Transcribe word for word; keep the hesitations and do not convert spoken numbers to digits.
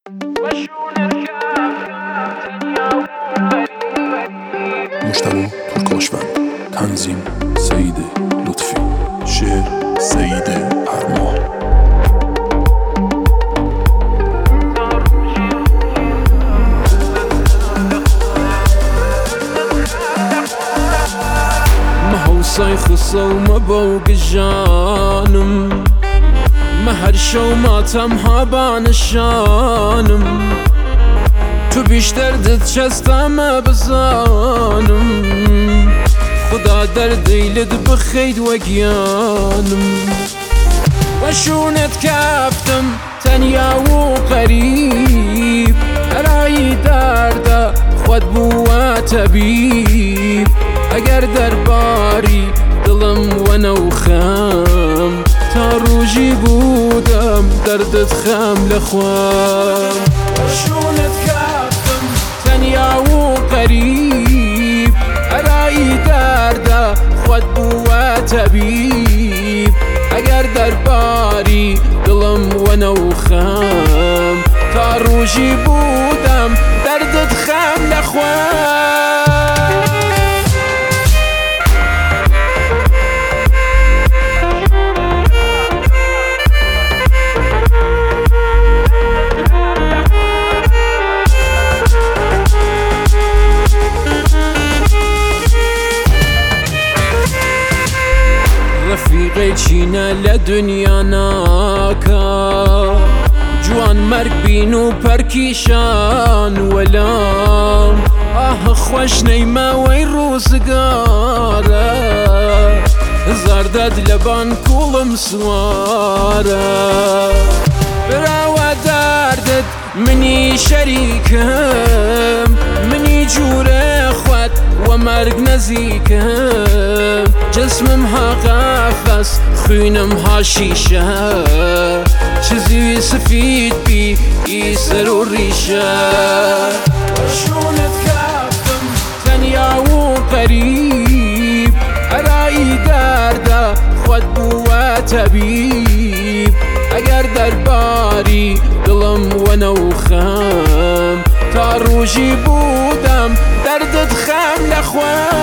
مجتبی ترکاشفند، تنظیم سعید لطفی، شعر سعید پرما. محوسای خسا و مبوگ جانم، مهر شو ماتم ها بانشانم، تو بیشتر دت چستم بزانم، خدا در دیلت بخید و گیانم. و شونت کفتم تنیا و قریب، هرایی درده خود بوا طبیب، اگر در باری دلم و نوخم، تا روژی بودم دردت خم لخوام. و شونت کفتم تنیا و قریب، هرایی درده خود بوا طبیب، اگر در باری دلم و نوخم، تا روژی بودم دردت خم لخوام. رفیق چینه لدنیا ناکا، جوان مرگ بین و پرکیشان ولام، آه خوش نیمه وی روزگاره، زردد لبان کولم سواره، براوه دردت منی شریکم، منی جوره خود و مرگ نزیکم، جسمم ها قفص خوینم ها شیشه، چیزی سفید بی ای سر و ریشه. و شونت کفتم تنیا و قریب، هرایی درده خود بوا طبیب، اگر در باری دلم و نوخم، تا روژی بودم دردت خم لخوام.